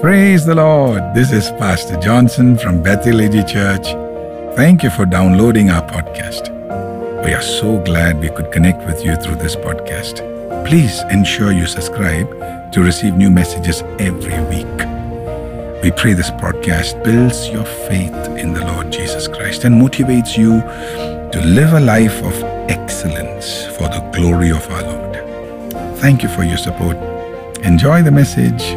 Praise the Lord. This is Pastor Johnson from Bethel AG Church. Thank you for downloading our podcast. We are so glad we could connect with you through this podcast. Please ensure you subscribe to receive new messages every week. We pray this podcast builds your faith in the Lord Jesus Christ and motivates you to live a life of excellence for the glory of our Lord. Thank you for your support. Enjoy the message.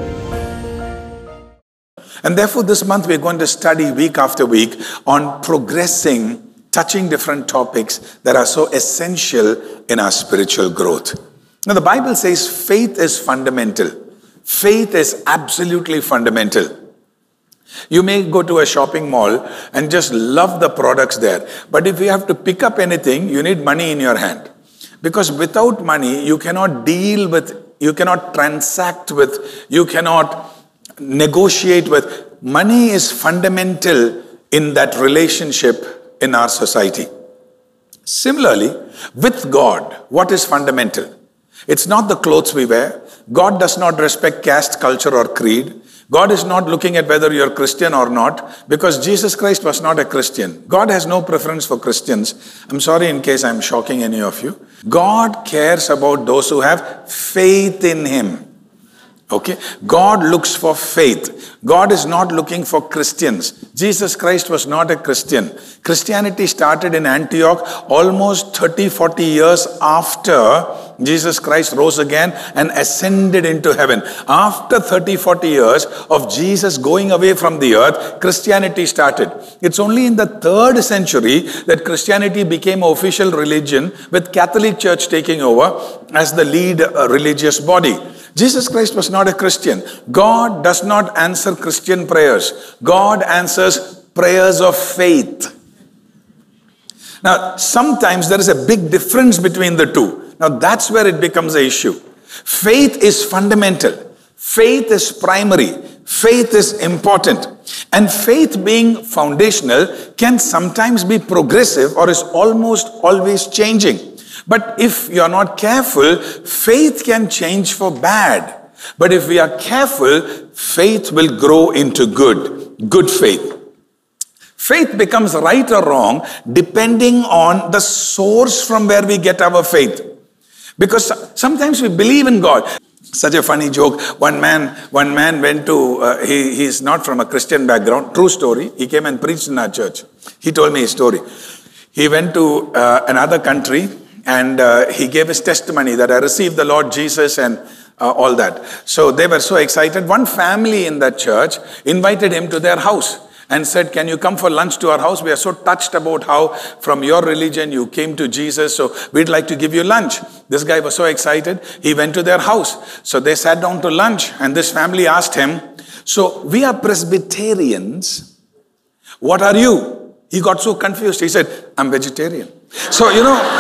And therefore, this month we're going to study week after week on progressing, touching different topics that are so essential in our spiritual growth. Now, the Bible says faith is fundamental. Faith is absolutely fundamental. You may go to a shopping mall and just love the products there. But if you have to pick up anything, you need money in your hand. Because without money, you cannot deal with, you cannot transact with, you cannot negotiate with. Money is fundamental in that relationship in our society. Similarly, with God, what is fundamental? It's not the clothes we wear. God does not respect caste, culture, or creed. God is not looking at whether you're Christian or not, because Jesus Christ was not a Christian. God has no preference for Christians. I'm sorry in case I'm shocking any of you. God cares about those who have faith in Him. Okay? God looks for faith. God is not looking for Christians. Jesus Christ was not a Christian. Christianity started in Antioch almost 30-40 years after Jesus Christ rose again and ascended into heaven. After 30-40 years of Jesus going away from the earth, Christianity started. It's only in the 3rd century that Christianity became an official religion, with Catholic Church taking over as the lead religious body. Jesus Christ was not a Christian. God does not answer Christian prayers. God answers prayers of faith. Now, sometimes there is a big difference between the two. Now, that's where it becomes an issue. Faith is fundamental. Faith is primary. Faith is important. And faith being foundational can sometimes be progressive or is almost always changing. But if you are not careful, faith can change for bad. But if we are careful, faith will grow into good faith. Faith becomes right or wrong depending on the source from where we get our faith. Because sometimes we believe in God. Such a funny joke. One man went to, he's not from a Christian background, true story. He came and preached in our church. He told me his story. He went to another country and he gave his testimony that I received the Lord Jesus and all that. So they were so excited. One family in that church invited him to their house and said, can you come for lunch to our house? We are so touched about how from your religion you came to Jesus, so we'd like to give you lunch. This guy was so excited. He went to their house. So they sat down to lunch and this family asked him, so we are Presbyterians. What are you? He got so confused. He said, I'm vegetarian. So,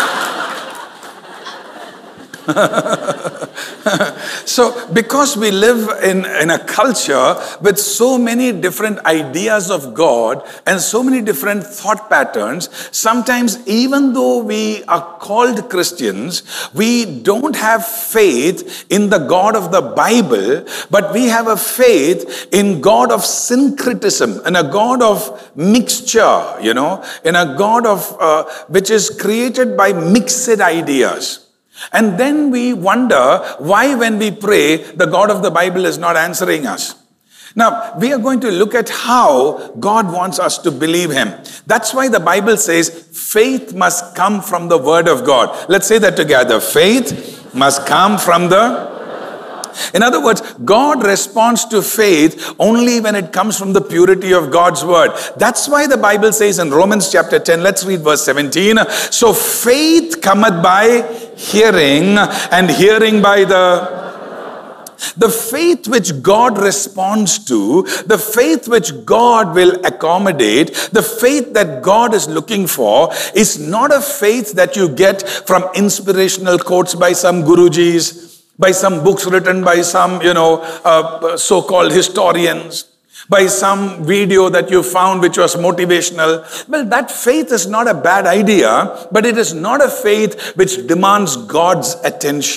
so because we live in a culture with so many different ideas of God and so many different thought patterns, sometimes even though we are called Christians, we don't have faith in the God of the Bible, but we have a faith in God of syncretism, in a God of mixture, in a God of which is created by mixed ideas. And then we wonder why when we pray, the God of the Bible is not answering us. Now, we are going to look at how God wants us to believe Him. That's why the Bible says faith must come from the Word of God. Let's say that together. Faith must come from In other words, God responds to faith only when it comes from the purity of God's word. That's why the Bible says in Romans chapter 10, let's read verse 17. So faith cometh by hearing, and hearing by the faith which God responds to, the faith which God will accommodate, the faith that God is looking for is not a faith that you get from inspirational quotes by some gurujis, by some books written by some, so-called historians, by some video that you found which was motivational. Well, that faith is not a bad idea, but it is not a faith which demands God's attention.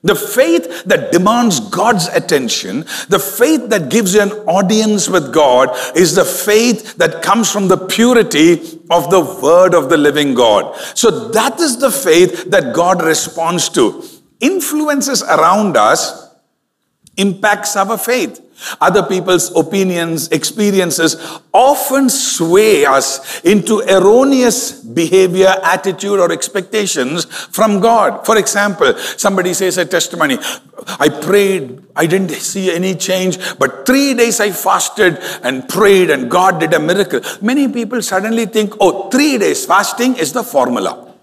The faith that demands God's attention, the faith that gives you an audience with God, is the faith that comes from the purity of the word of the living God. So that is the faith that God responds to. Influences around us impacts our faith. Other people's opinions, experiences often sway us into erroneous behavior, attitude, or expectations from God. For example, somebody says a testimony, I prayed, I didn't see any change, but 3 days I fasted and prayed and God did a miracle. Many people suddenly think, 3 days fasting is the formula.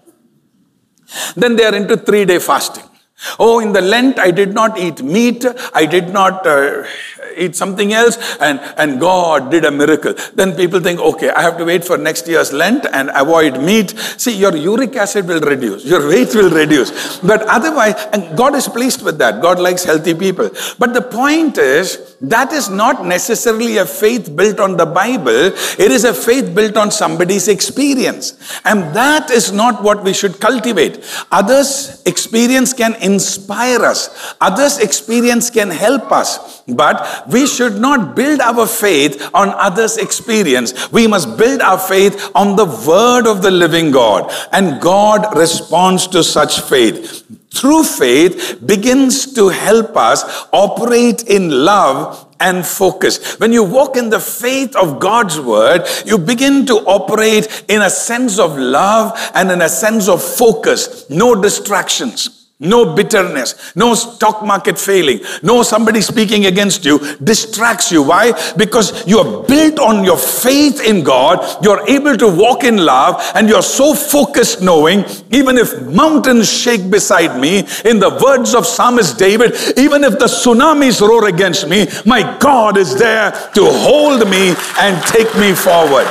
Then they are into 3-day fasting. In the Lent, I did not eat meat, I did not eat something else, and God did a miracle. Then people think, okay, I have to wait for next year's Lent and avoid meat. See, your uric acid will reduce, your weight will reduce. But otherwise, and God is pleased with that. God likes healthy people. But the point is, that is not necessarily a faith built on the Bible. It is a faith built on somebody's experience. And that is not what we should cultivate. Others' experience can inspire us. Others' experience can help us. But we should not build our faith on others' experience. We must build our faith on the word of the living God. And God responds to such faith. True faith begins to help us operate in love and focus. When you walk in the faith of God's word, you begin to operate in a sense of love and in a sense of focus. No distractions. No bitterness, no stock market failing, no somebody speaking against you distracts you. Why? Because you are built on your faith in God. You're able to walk in love and you're so focused knowing, even if mountains shake beside me, in the words of Psalmist David, even if the tsunamis roar against me, my God is there to hold me and take me forward.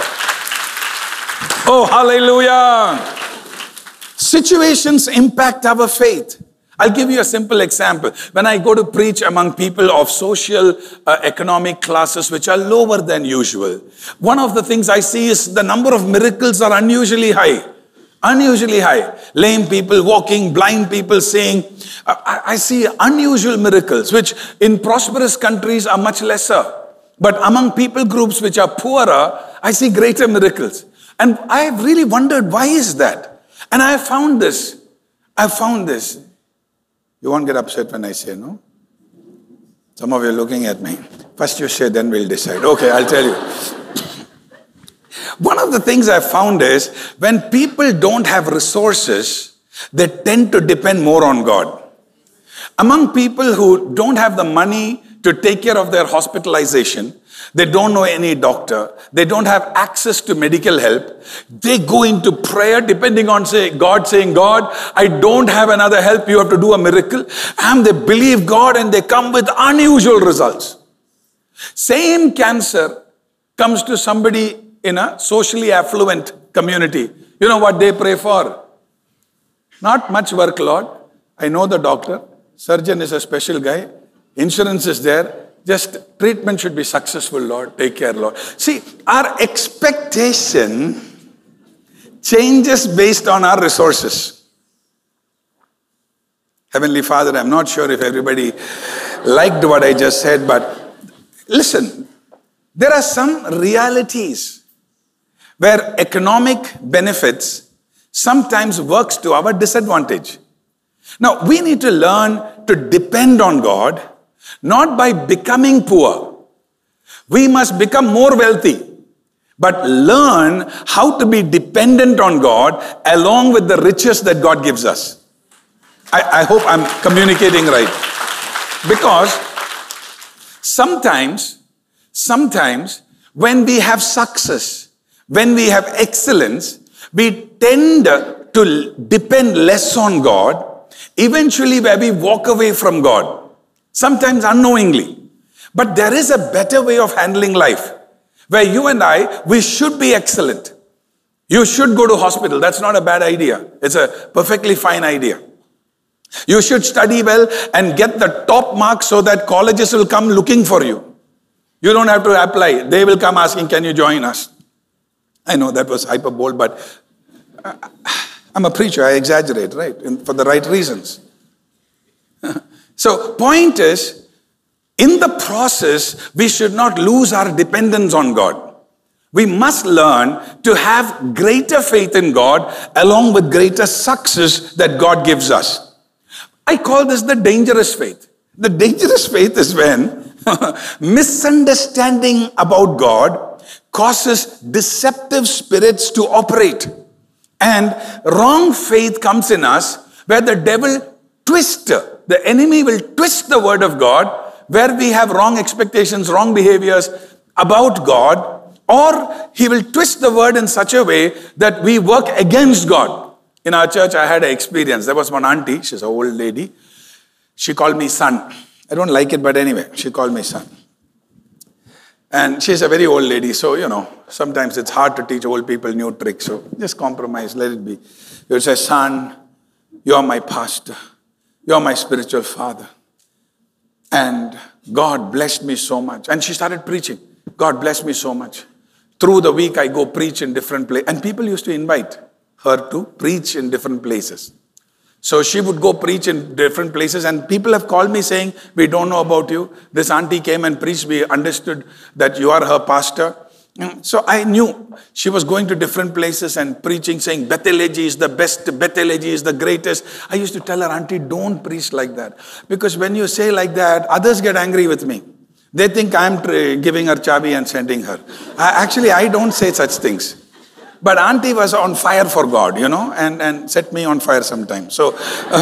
Oh, hallelujah. Situations impact our faith. I'll give you a simple example. When I go to preach among people of social, economic classes which are lower than usual, one of the things I see is the number of miracles are unusually high. Unusually high. Lame people walking, blind people seeing. I see unusual miracles which in prosperous countries are much lesser. But among people groups which are poorer, I see greater miracles. And I have really wondered, why is that? And I found this. You won't get upset when I say no? Some of you are looking at me. First you say, then we'll decide. Okay, I'll tell you. One of the things I found is, when people don't have resources, they tend to depend more on God. Among people who don't have the money to take care of their hospitalization, they don't know any doctor, they don't have access to medical help, they go into prayer depending on God, saying, God, I don't have another help, you have to do a miracle. And they believe God and they come with unusual results. Same cancer comes to somebody in a socially affluent community. You know what they pray for? Not much work, Lord. I know the doctor. Surgeon is a special guy. Insurance is there. Just treatment should be successful, Lord. Take care, Lord. See, our expectation changes based on our resources. Heavenly Father, I'm not sure if everybody liked what I just said, but listen, there are some realities where economic benefits sometimes works to our disadvantage. Now, we need to learn to depend on God, not by becoming poor. We must become more wealthy, but learn how to be dependent on God along with the riches that God gives us. I hope I'm communicating right. Because sometimes when we have success, when we have excellence, we tend to depend less on God, eventually where we walk away from God. Sometimes unknowingly. But there is a better way of handling life, where you and I, we should be excellent. You should go to hospital. That's not a bad idea. It's a perfectly fine idea. You should study well and get the top marks so that colleges will come looking for you. You don't have to apply. They will come asking, can you join us? I know that was hyperbole, but I'm a preacher. I exaggerate, right? For the right reasons. So point is, in the process, we should not lose our dependence on God. We must learn to have greater faith in God along with greater success that God gives us. I call this the dangerous faith. The dangerous faith is when misunderstanding about God causes deceptive spirits to operate. And wrong faith comes in us where the enemy will twist the word of God, where we have wrong expectations, wrong behaviors about God, or he will twist the word in such a way that we work against God. In our church, I had an experience. There was one auntie, she's an old lady. She called me son. I don't like it, but anyway, she called me son. And she's a very old lady, so, sometimes it's hard to teach old people new tricks. So just compromise, let it be. You would say, son, you're my pastor. You're my spiritual father. And God blessed me so much. And she started preaching. God blessed me so much. Through the week, I go preach in different places. And people used to invite her to preach in different places. So she would go preach in different places. And people have called me saying, we don't know about you. This auntie came and preached. We understood that you are her pastor. So I knew she was going to different places and preaching, saying Bethelegy is the best, Bethelegy is the greatest. I used to tell her, auntie, don't preach like that. Because when you say like that, others get angry with me. They think I'm giving her chabi and sending her. Actually, I don't say such things. But auntie was on fire for God, and set me on fire sometimes. So,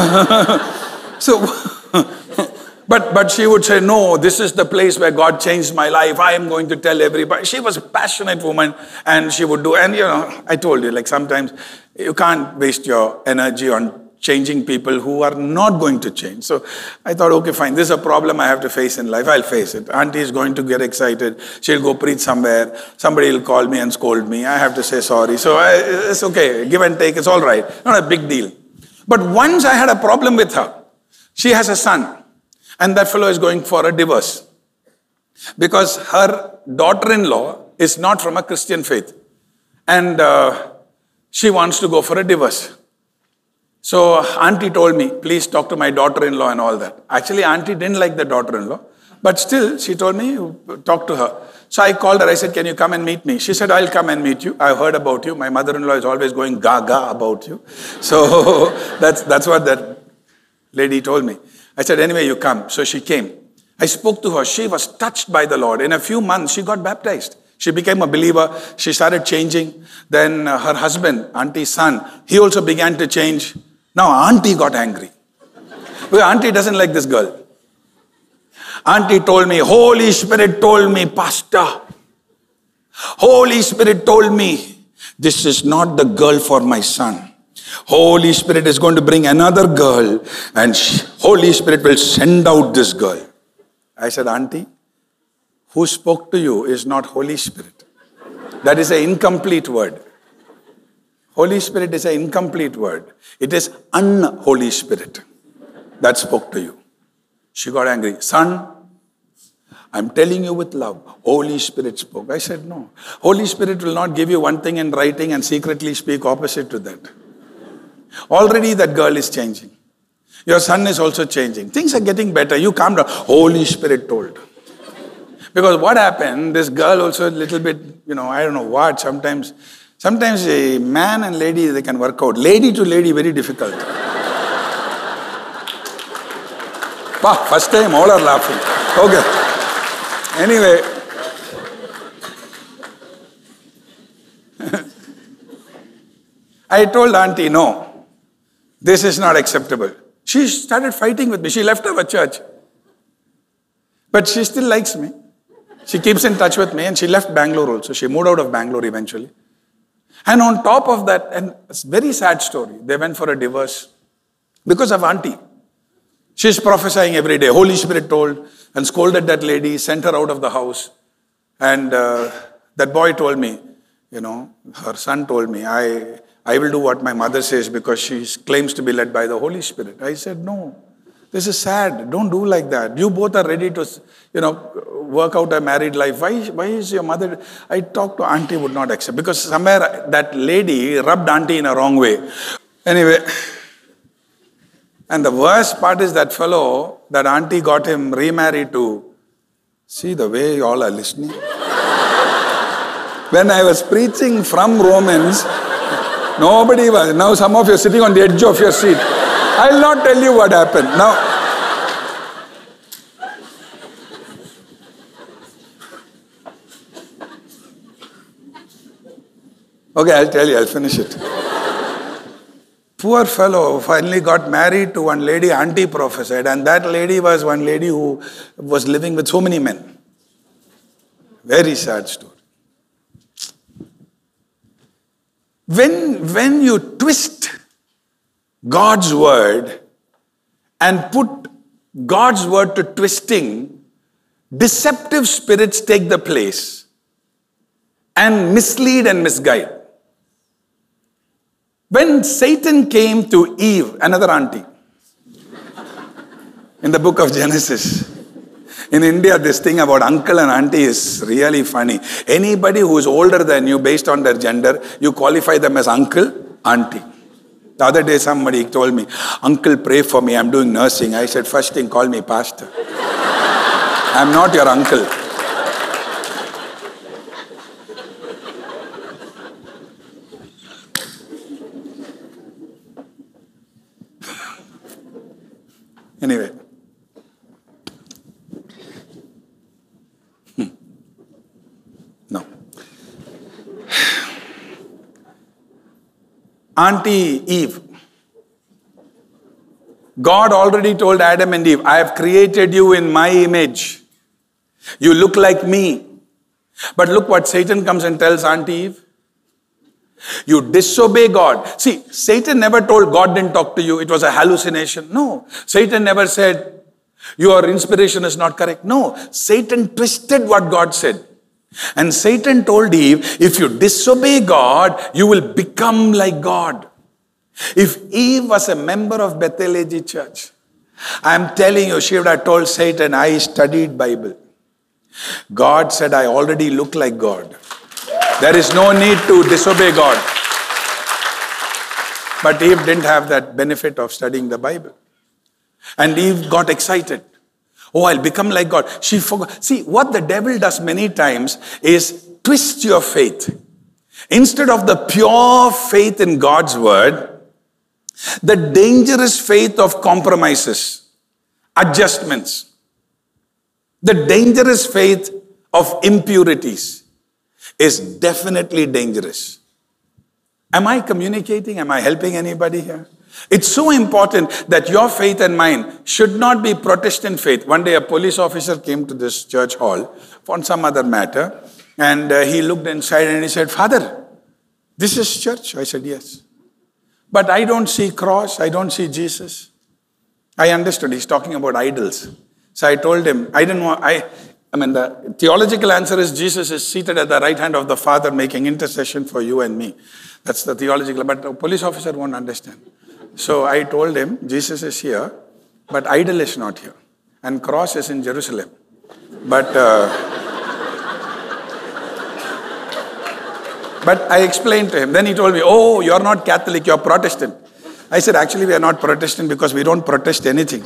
but she would say, no, this is the place where God changed my life. I am going to tell everybody. She was a passionate woman, and she would do. And, I told you, sometimes you can't waste your energy on changing people who are not going to change. So I thought, okay, fine, this is a problem I have to face in life. I'll face it. Auntie is going to get excited. She'll go preach somewhere. Somebody will call me and scold me. I have to say sorry. So it's okay. Give and take. It's all right. Not a big deal. But once I had a problem with her. She has a son. And that fellow is going for a divorce. Because her daughter-in-law is not from a Christian faith. And she wants to go for a divorce. So auntie told me, please talk to my daughter-in-law and all that. Actually, auntie didn't like the daughter-in-law. But still, she told me, talk to her. So I called her. I said, can you come and meet me? She said, I'll come and meet you. I've heard about you. My mother-in-law is always going gaga about you. So that's what that lady told me. I said, anyway, you come. So she came. I spoke to her. She was touched by the Lord. In a few months, she got baptized. She became a believer. She started changing. Then her husband, auntie's son, he also began to change. Now, auntie got angry. Because auntie doesn't like this girl. Auntie told me, Holy Spirit told me, Pastor. Holy Spirit told me, this is not the girl for my son. Holy Spirit is going to bring another girl and Holy Spirit will send out this girl. I said, auntie, who spoke to you is not Holy Spirit. That is an incomplete word. Holy Spirit is an incomplete word. It is unholy Spirit that spoke to you. She got angry. Son, I'm telling you with love. Holy Spirit spoke. I said, no. Holy Spirit will not give you one thing in writing and secretly speak opposite to that. Already that girl is changing. Your son is also changing. Things are getting better. You calm down. Holy Spirit told. Because what happened, this girl also a little bit, I don't know what, sometimes a man and lady, they can work out. Lady to lady, very difficult. First time, all are laughing. Okay. Anyway. I told auntie, no, this is not acceptable. She started fighting with me. She left our church. But she still likes me. She keeps in touch with me and she left Bangalore also. She moved out of Bangalore eventually. And on top of that, and it's a very sad story, they went for a divorce because of auntie. She's prophesying every day. Holy Spirit told and scolded that lady, sent her out of the house. And that boy told me, her son told me, I will do what my mother says because she claims to be led by the Holy Spirit. I said, no, this is sad. Don't do like that. You both are ready to, work out a married life. Why is your mother? I talked to auntie, would not accept because somewhere that lady rubbed auntie in a wrong way. Anyway, And the worst part is that fellow, that auntie got him remarried to. See the way you all are listening. When I was preaching from Romans, nobody was. Now some of you are sitting on the edge of your seat. I'll not tell you what happened. Now, okay, I'll tell you, I'll finish it. Poor fellow finally got married to one lady, auntie prophesied, and that lady was one lady who was living with so many men. Very sad story. When you twist God's word and put God's word to twisting, deceptive spirits take the place and mislead and misguide. When Satan came to Eve, another auntie, in the book of Genesis, in India, this thing about uncle and auntie is really funny. Anybody who is older than you based on their gender, you qualify them as uncle, auntie. The other day somebody told me, uncle, pray for me, I'm doing nursing. I said, first thing, call me pastor. I'm not your uncle. Anyway. No. Auntie Eve. God already told Adam and Eve, I have created you in my image. You look like me. But look what Satan comes and tells Auntie Eve. You disobey God. See, Satan never told God didn't talk to you. It was a hallucination. No. Satan never said your inspiration is not correct. No. Satan twisted what God said. And Satan told Eve, if you disobey God, you will become like God. If Eve was a member of Bethel AG Church, I'm telling you, she would have told Satan, I studied Bible. God said, I already look like God. There is no need to disobey God. But Eve didn't have that benefit of studying the Bible. And Eve got excited. Oh, I'll become like God. She forgot. See, what the devil does many times is twist your faith. Instead of the pure faith in God's word, the dangerous faith of compromises, adjustments, the dangerous faith of impurities is definitely dangerous. Am I communicating? Am I helping anybody here? It's so important that your faith and mine should not be Protestant faith. One day a police officer came to this church hall on some other matter, and he looked inside and he said, Father, this is church? I said, yes. But I don't see cross, I don't see Jesus. I understood, he's talking about idols. So I told him, the theological answer is Jesus is seated at the right hand of the Father making intercession for you and me. That's the theological, but a police officer won't understand. So I told him, Jesus is here, but idol is not here. And cross is in Jerusalem. But I explained to him. Then he told me, oh, you're not Catholic, you're Protestant. I said, actually, we are not Protestant because we don't protest anything.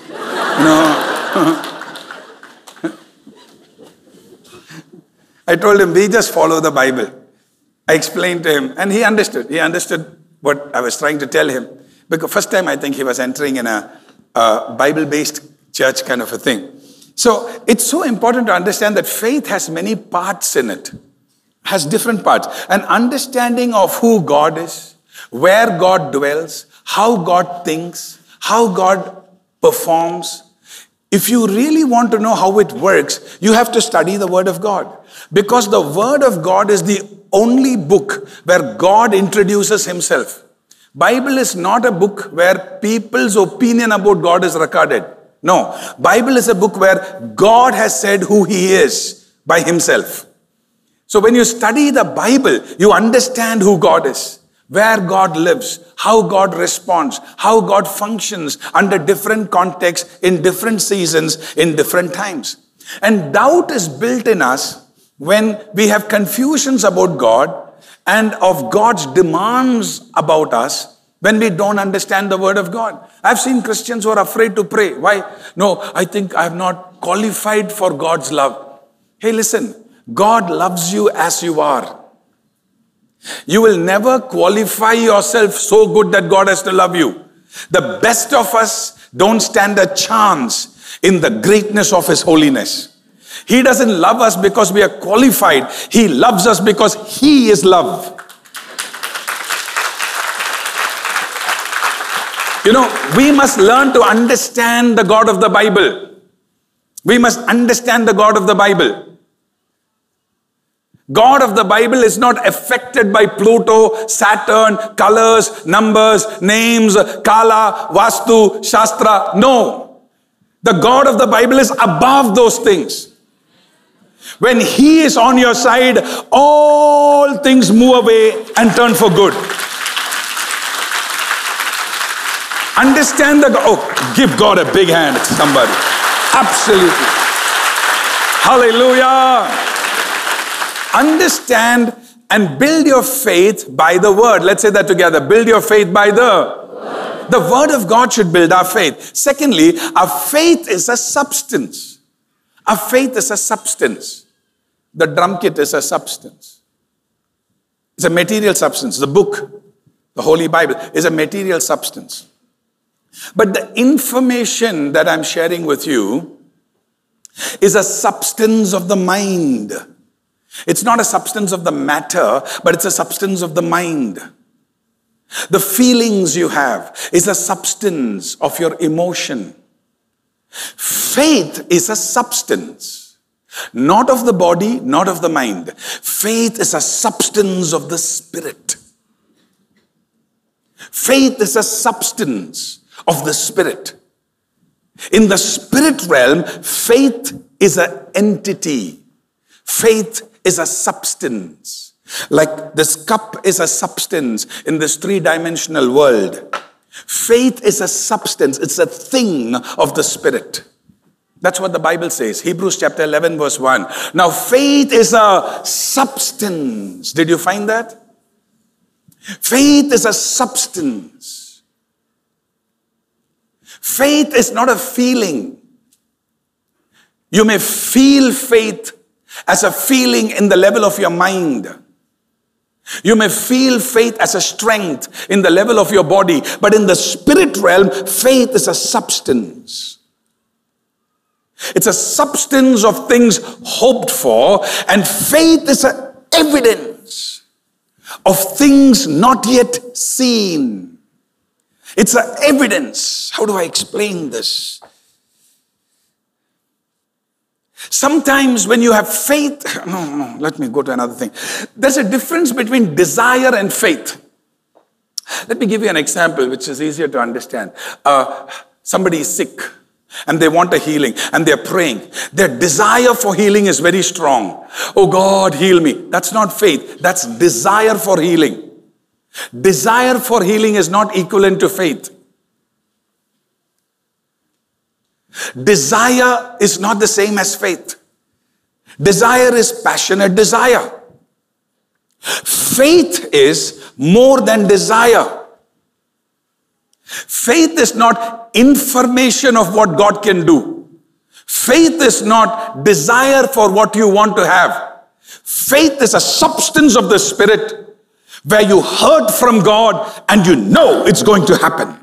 I told him, we just follow the Bible. I explained to him, and he understood. He understood what I was trying to tell him. Because first time I think he was entering in a Bible-based church kind of a thing. So it's so important to understand that faith has many parts in it. Has different parts. An understanding of who God is, where God dwells, how God thinks, how God performs. If you really want to know how it works, you have to study the Word of God. Because the Word of God is the only book where God introduces Himself. Bible is not a book where people's opinion about God is recorded. No. Bible is a book where God has said who He is by Himself. So when you study the Bible, you understand who God is, where God lives, how God responds, how God functions under different contexts, in different seasons, in different times. And doubt is built in us when we have confusions about God and of God's demands about us, when we don't understand the word of God. I've seen Christians who are afraid to pray. Why? No, I think I have not qualified for God's love. Hey, listen, God loves you as you are. You will never qualify yourself so good that God has to love you. The best of us don't stand a chance in the greatness of His holiness. He doesn't love us because we are qualified. He loves us because He is love. You know, we must learn to understand the God of the Bible. We must understand the God of the Bible. God of the Bible is not affected by Pluto, Saturn, colors, numbers, names, Kala, Vastu, Shastra. No. The God of the Bible is above those things. When He is on your side, all things move away and turn for good. Understand the God. Oh, give God a big hand, somebody. Absolutely. Hallelujah. Understand and build your faith by the word. Let's say that together. Build your faith by the word of God should build our faith. Secondly, our faith is a substance. Our faith is a substance. The drum kit is a substance. It's a material substance. The book, the Holy Bible, is a material substance. But the information that I'm sharing with you is a substance of the mind. It's not a substance of the matter, but it's a substance of the mind. The feelings you have is a substance of your emotion. Faith is a substance, not of the body, not of the mind. Faith is a substance of the Spirit. Faith is a substance of the Spirit. In the spirit realm, faith is an entity. Faith is a substance. Like this cup is a substance in this three-dimensional world. Faith is a substance. It's a thing of the Spirit. That's what the Bible says. Hebrews chapter 11 verse 1. Now faith is a substance. Did you find that? Faith is a substance. Faith is not a feeling. You may feel faith as a feeling in the level of your mind. You may feel faith as a strength in the level of your body. But in the spirit realm, faith is a substance. It's a substance of things hoped for. And faith is an evidence of things not yet seen. It's an evidence. How do I explain this? Sometimes when you have faith, no, let me go to another thing. There's a difference between desire and faith. Let me give you an example which is easier to understand. Somebody is sick and they want a healing and they're praying. Their desire for healing is very strong. Oh God, heal me. That's not faith. That's desire for healing. Desire for healing is not equivalent to faith. Desire is not the same as faith. Desire is passionate desire. Faith is more than desire. Faith is not information of what God can do. Faith is not desire for what you want to have. Faith is a substance of the Spirit where you heard from God and you know it's going to happen.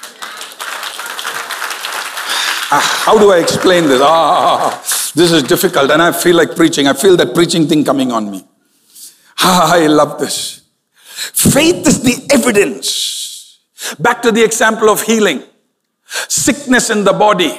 How do I explain this? This is difficult and I feel like preaching. I feel that preaching thing coming on me. I love this. Faith is the evidence. Back to the example of healing. Sickness in the body.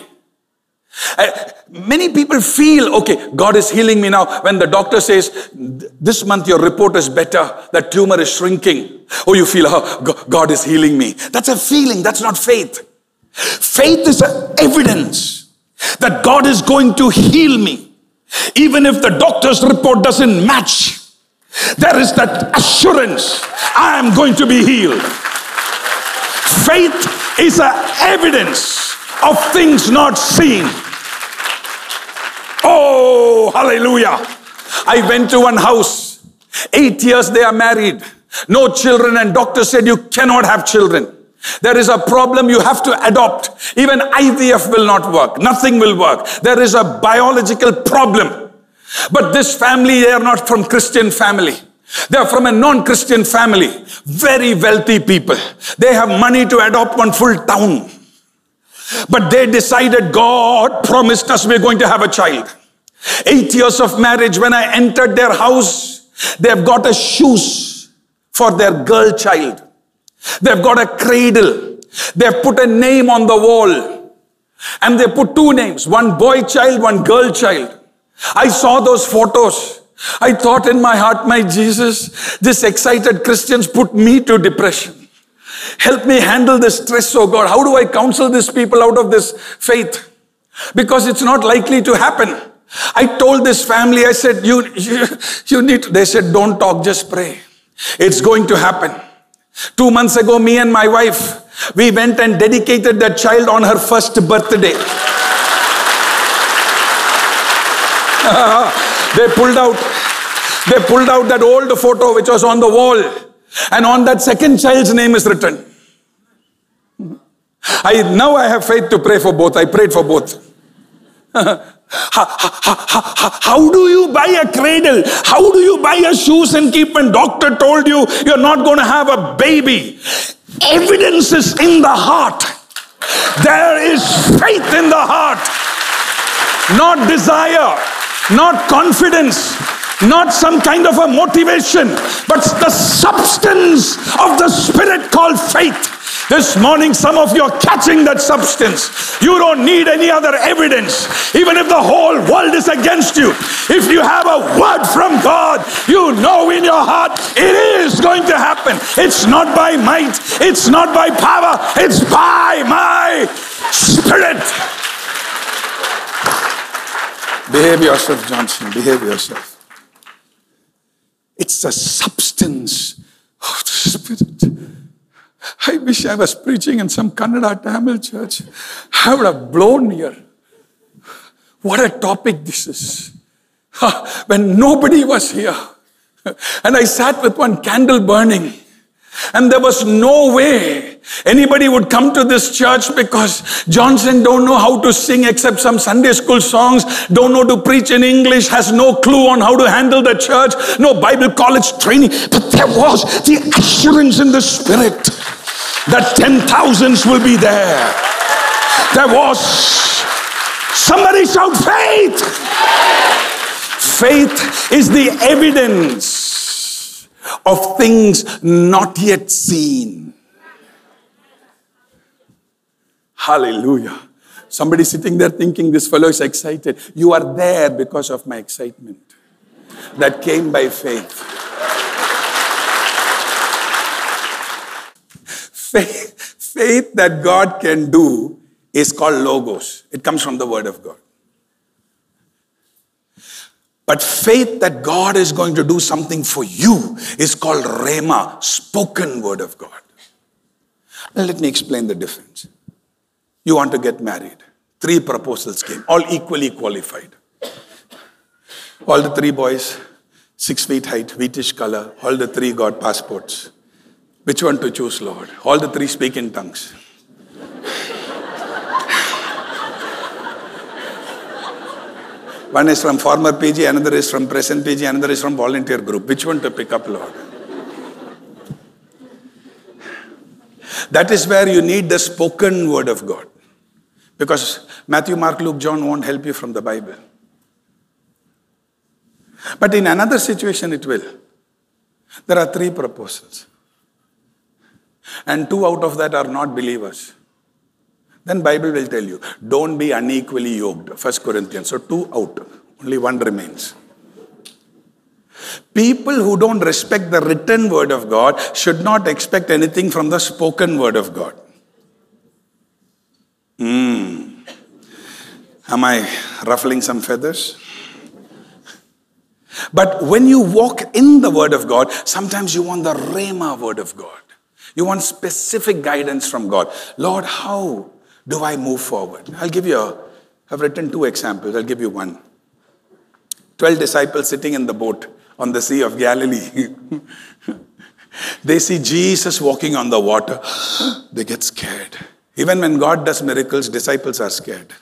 Many people feel, okay, God is healing me now. When the doctor says, this month your report is better, that tumor is shrinking. Oh, you feel, God is healing me. That's a feeling, that's not faith. Faith is an evidence that God is going to heal me. Even if the doctor's report doesn't match, there is that assurance, I am going to be healed. Faith is an evidence of things not seen. Oh, hallelujah. I went to one house. 8 years they are married. No children, and doctor said you cannot have children. There is a problem, you have to adopt. Even IVF will not work. Nothing will work. There is a biological problem. But this family, they are not from Christian family. They are from a non-Christian family. Very wealthy people. They have money to adopt one full town. But they decided, God promised us we're going to have a child. 8 years of marriage, when I entered their house, they've got a shoes for their girl child. They've got a cradle. They've put a name on the wall. And they put two names, one boy child, one girl child. I saw those photos. I thought in my heart, my Jesus, these excited Christians put me to depression. Help me handle the stress, oh God. How do I counsel these people out of this faith? Because it's not likely to happen. I told this family, I said, you need to. They said, don't talk, just pray. It's going to happen. 2 months ago, me and my wife, we went and dedicated that child on her first birthday. They pulled out that old photo which was on the wall, and on that second child's name is written. Now I have faith to pray for both. I prayed for both. How do you buy a cradle? How do you buy a shoes and keep when doctor told you you're not going to have a baby? Evidence is in the heart. There is faith in the heart. Not desire, not confidence, not some kind of a motivation, but the substance of the Spirit called faith. This morning, some of you are catching that substance. You don't need any other evidence. Even if the whole world is against you, if you have a word from God, you know in your heart it is going to happen. It's not by might, it's not by power, it's by my Spirit. Behave yourself, Johnson. Behave yourself. It's the substance of the Spirit. I wish I was preaching in some Kannada Tamil church. I would have blown here. What a topic this is. When nobody was here. And I sat with one candle burning. And there was no way anybody would come to this church because Johnson don't know how to sing except some Sunday school songs, don't know to preach in English, has no clue on how to handle the church, no Bible college training. But there was the assurance in the Spirit that 10,000s will be there. There was. Somebody shout faith. Faith is the evidence of things not yet seen. Hallelujah. Somebody sitting there thinking this fellow is excited. You are there because of my excitement. That came by faith. Faith that God can do is called logos. It comes from the Word of God. But faith that God is going to do something for you is called Rhema, spoken Word of God. Now let me explain the difference. You want to get married. 3 proposals came, all equally qualified. All the 3 boys, 6 feet height, wheatish color. All the 3 got passports. Which one to choose, Lord? All the 3 speak in tongues. One is from former PG, another is from present PG, another is from volunteer group. Which one to pick up, Lord? That is where you need the spoken Word of God. Because Matthew, Mark, Luke, John won't help you from the Bible. But in another situation it will. There are 3 proposals. And 2 out of that are not believers. Then Bible will tell you, don't be unequally yoked. 1 Corinthians. So 2 out. Only 1 remains. People who don't respect the written Word of God should not expect anything from the spoken Word of God. Am I ruffling some feathers? But when you walk in the Word of God, sometimes you want the Rhema Word of God. You want specific guidance from God. Lord, how do I move forward? I've written 2 examples. I'll give you one. 12 disciples sitting in the boat on the Sea of Galilee. They see Jesus walking on the water. They get scared. Even when God does miracles, disciples are scared.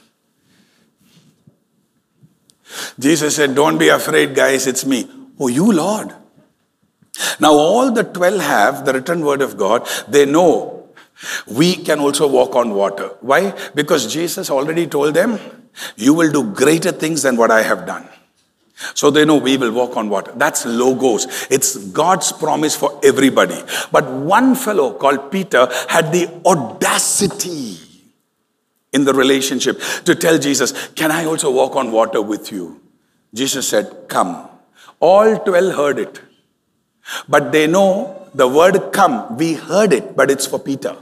Jesus said, don't be afraid, guys, it's me. Oh, you, Lord. Now, all the 12 have the written word of God. They know we can also walk on water. Why? Because Jesus already told them, you will do greater things than what I have done. So they know we will walk on water. That's logos. It's God's promise for everybody. But one fellow called Peter had the audacity in the relationship to tell Jesus, can I also walk on water with you? Jesus said, come. All 12 heard it. But they know the word come, we heard it, but it's for Peter.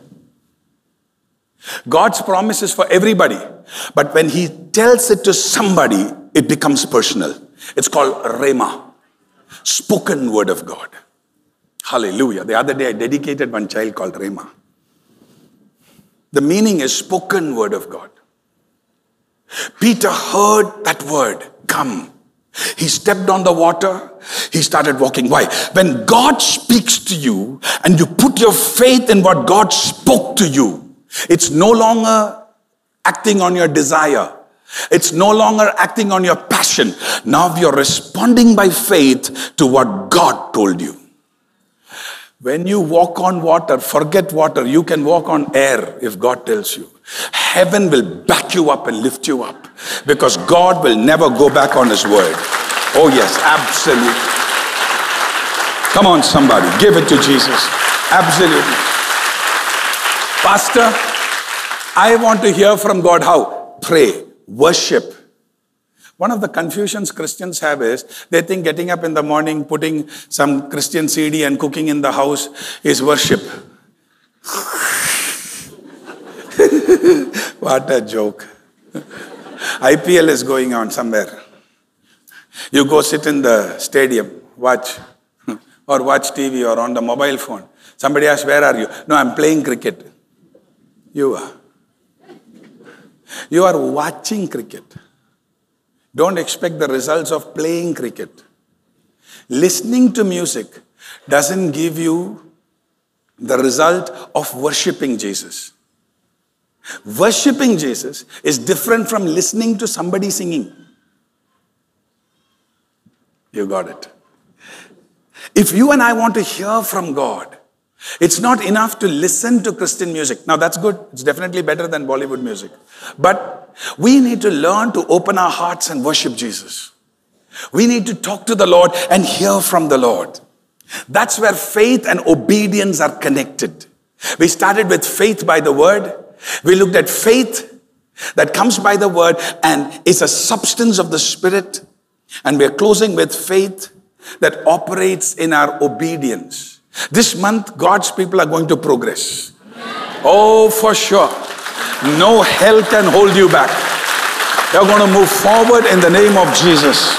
God's promise is for everybody. But when he tells it to somebody, it becomes personal. It's called Rhema, spoken word of God. Hallelujah. The other day I dedicated one child called Rhema. The meaning is spoken word of God. Peter heard that word, come. He stepped on the water. He started walking. Why? When God speaks to you and you put your faith in what God spoke to you, it's no longer acting on your desire. It's no longer acting on your passion. Now you're responding by faith to what God told you. When you walk on water, forget water. You can walk on air if God tells you. Heaven will back you up and lift you up because God will never go back on his word. Oh yes, absolutely. Come on, somebody, give it to Jesus. Absolutely. Pastor, I want to hear from God. How? Pray, worship. One of the confusions Christians have is they think getting up in the morning, putting some Christian CD and cooking in the house is worship. What a joke. IPL is going on somewhere. You go sit in the stadium, watch, or watch TV or on the mobile phone. Somebody asks, where are you? No, I'm playing cricket. You are. You are watching cricket. Don't expect the results of playing cricket. Listening to music doesn't give you the result of worshiping Jesus. Worshipping Jesus is different from listening to somebody singing. You got it. If you and I want to hear from God, it's not enough to listen to Christian music. Now that's good. It's definitely better than Bollywood music. But we need to learn to open our hearts and worship Jesus. We need to talk to the Lord and hear from the Lord. That's where faith and obedience are connected. We started with faith by the word. We looked at faith that comes by the word and is a substance of the Spirit. And we're closing with faith that operates in our obedience. This month, God's people are going to progress. Oh, for sure. No hell can hold you back. You're going to move forward in the name of Jesus.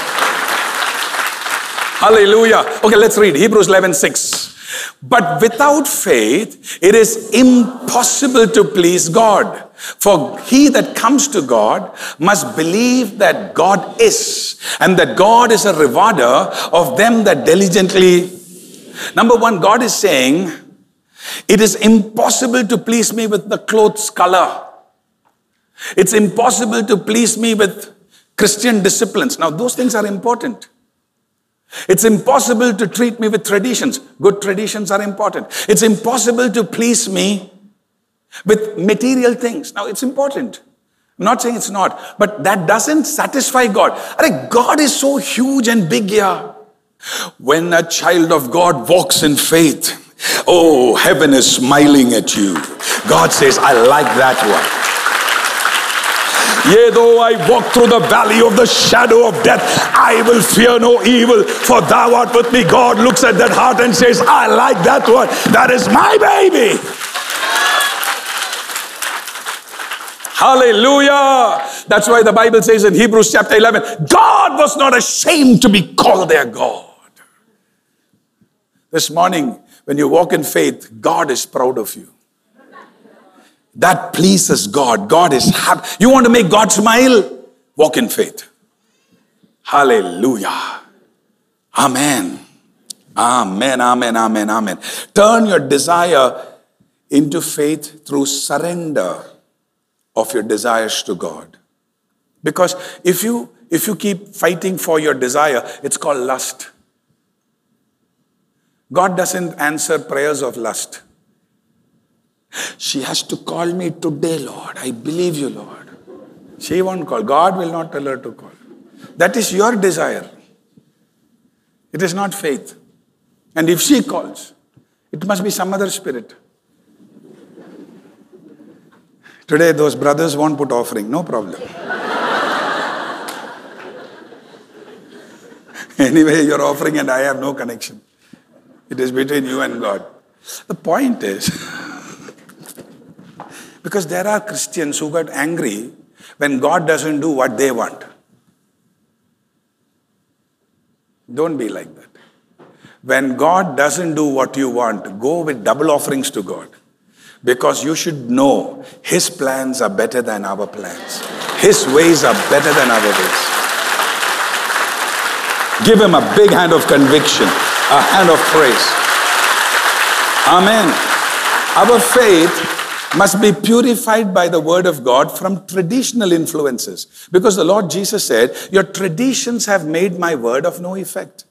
Hallelujah. Okay, let's read Hebrews 11:6. But without faith, it is impossible to please God. For he that comes to God must believe that God is, and that God is a rewarder of them that diligently. Number one, God is saying, it is impossible to please me with the clothes color. It's impossible to please me with Christian disciplines. Now, those things are important. It's impossible to treat me with traditions. Good traditions are important. It's impossible to please me with material things. Now, it's important. I'm not saying it's not, but that doesn't satisfy God. God is so huge and big here. When a child of God walks in faith, oh, heaven is smiling at you. God says, I like that one. Yea, though I walk through the valley of the shadow of death, I will fear no evil, for thou art with me. God looks at that heart and says, I like that one. That is my baby. Hallelujah. That's why the Bible says in Hebrews chapter 11, God was not ashamed to be called their God. This morning, when you walk in faith, God is proud of you. That pleases God. God is happy. You want to make God smile? Walk in faith. Hallelujah. Amen. Amen, amen, amen, amen. Turn your desire into faith through surrender of your desires to God. Because if you keep fighting for your desire, it's called lust. God doesn't answer prayers of lust. She has to call me today, Lord. I believe you, Lord. She won't call. God will not tell her to call. That is your desire. It is not faith. And if she calls, it must be some other spirit. Today, those brothers won't put offering. No problem. Anyway, you're offering and I have no connection. It is between you and God. The point is, because there are Christians who got angry when God doesn't do what they want. Don't be like that. When God doesn't do what you want, go with double offerings to God. Because you should know His plans are better than our plans. His ways are better than our ways. Give Him a big hand of conviction, a hand of praise. Amen. Our faith must be purified by the word of God from traditional influences. Because the Lord Jesus said, your traditions have made my word of no effect.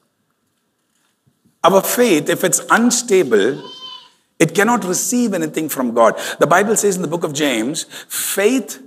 Our faith, if it's unstable, it cannot receive anything from God. The Bible says in the book of James, faith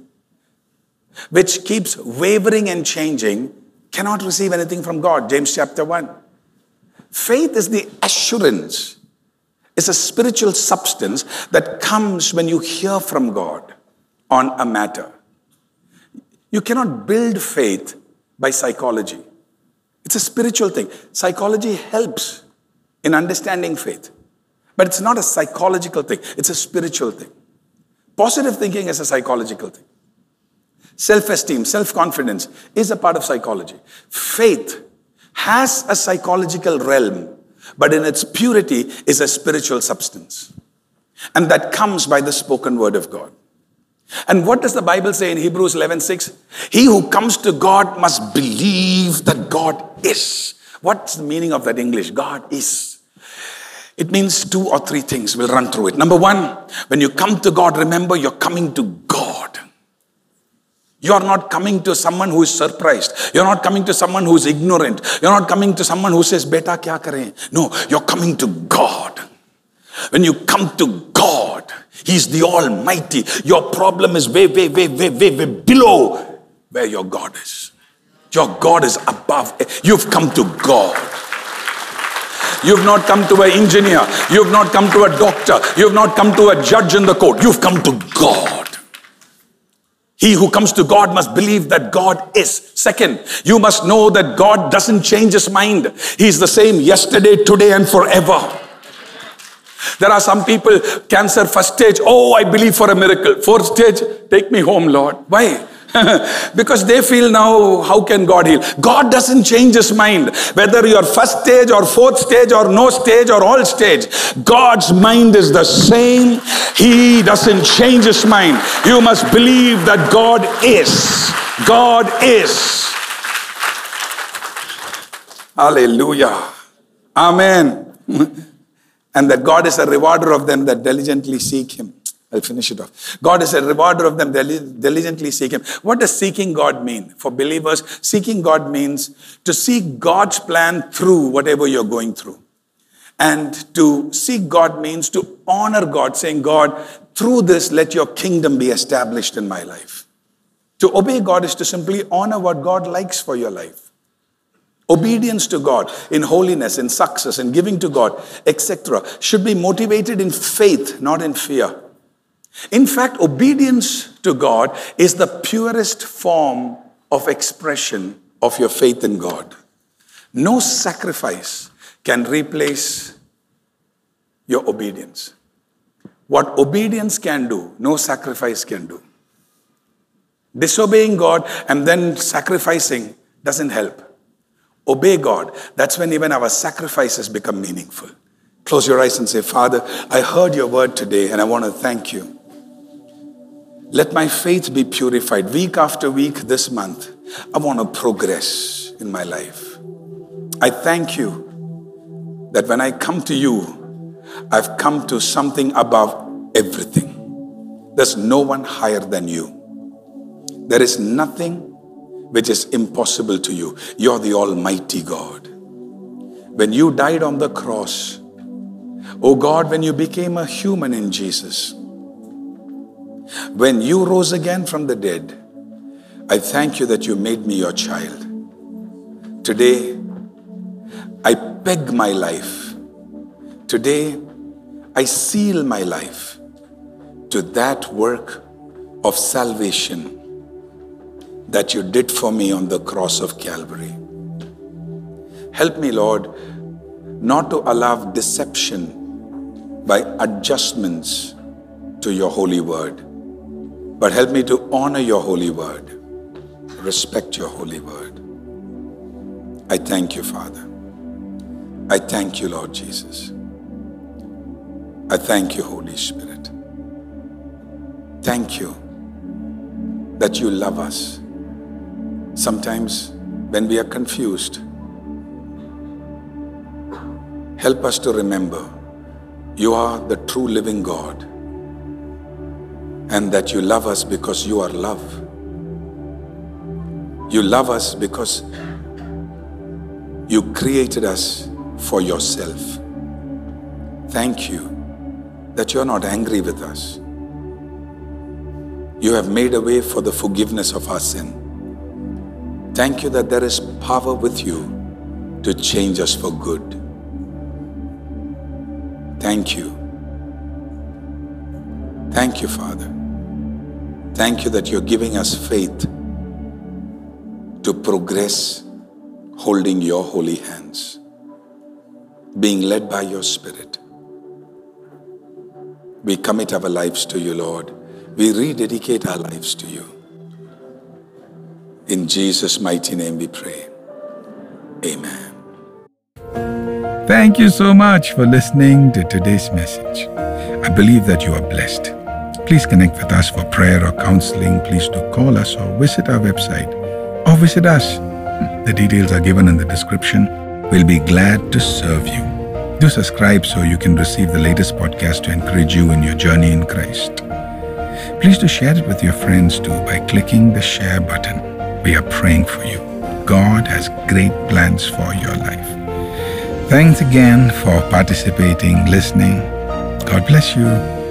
which keeps wavering and changing cannot receive anything from God. James chapter 1. Faith is the assurance. It's a spiritual substance that comes when you hear from God on a matter. You cannot build faith by psychology. It's a spiritual thing. Psychology helps in understanding faith. But it's not a psychological thing. It's a spiritual thing. Positive thinking is a psychological thing. Self-esteem, self-confidence is a part of psychology. Faith has a psychological realm, but in its purity is a spiritual substance. And that comes by the spoken word of God. And what does the Bible say in Hebrews 11:6? He who comes to God must believe that God is. What's the meaning of that English? God is. It means 2 or 3 things. We'll run through it. Number 1, when you come to God, remember you're coming to God. You're not coming to someone who is surprised. You're not coming to someone who is ignorant. You're not coming to someone who says, Beta kya kare? No, you're coming to God. When you come to God, He's the Almighty. Your problem is way below where your God is. Your God is above. You've come to God. You've not come to an engineer. You've not come to a doctor. You've not come to a judge in the court. You've come to God. He who comes to God must believe that God is. Second, you must know that God doesn't change His mind. He's the same yesterday, today, and forever. There are some people, cancer first stage, oh, I believe for a miracle. Fourth stage, take me home, Lord. Why? Because they feel now, how can God heal? God doesn't change His mind. Whether you're first stage or fourth stage or no stage or all stage, God's mind is the same. He doesn't change His mind. You must believe that God is. God is. Hallelujah. Amen. And that God is a rewarder of them that diligently seek Him. I'll finish it off. God is a rewarder of them that diligently seek Him. What does seeking God mean? For believers, seeking God means to seek God's plan through whatever you're going through. And to seek God means to honor God, saying, God, through this, let your kingdom be established in my life. To obey God is to simply honor what God likes for your life. Obedience to God in holiness, in success, in giving to God, etc. should be motivated in faith, not in fear. In fact, obedience to God is the purest form of expression of your faith in God. No sacrifice can replace your obedience. What obedience can do, no sacrifice can do. Disobeying God and then sacrificing doesn't help. Obey God. That's when even our sacrifices become meaningful. Close your eyes and say, Father, I heard your word today and I want to thank you. Let my faith be purified week after week this month. I want to progress in my life. I thank you that when I come to you, I've come to something above everything. There's no one higher than you. There is nothing which is impossible to you. You're the Almighty God. When you died on the cross, oh God, when you became a human in Jesus, when you rose again from the dead, I thank you that you made me your child. Today, I peg my life. Today, I seal my life to that work of salvation that you did for me on the cross of Calvary. Help me, Lord, not to allow deception by adjustments to your holy word, but help me to honor your holy word, respect your holy word. I thank you, Father. I thank you, Lord Jesus. I thank you, Holy Spirit. Thank you that you love us. Sometimes when we are confused, help us to remember you are the true living God and that you love us because you are love. You love us because you created us for yourself. Thank you that you are not angry with us. You have made a way for the forgiveness of our sin. Thank you that there is power with you to change us for good. Thank you. Thank you, Father. Thank you that you're giving us faith to progress holding your holy hands, being led by your Spirit. We commit our lives to you, Lord. We rededicate our lives to you. In Jesus' mighty name we pray. Amen. Thank you so much for listening to today's message. I believe that you are blessed. Please connect with us for prayer or counseling. Please do call us or visit our website or visit us. The details are given in the description. We'll be glad to serve you. Do subscribe so you can receive the latest podcast to encourage you in your journey in Christ. Please do share it with your friends too by clicking the share button. We are praying for you. God has great plans for your life. Thanks again for participating, listening. God bless you.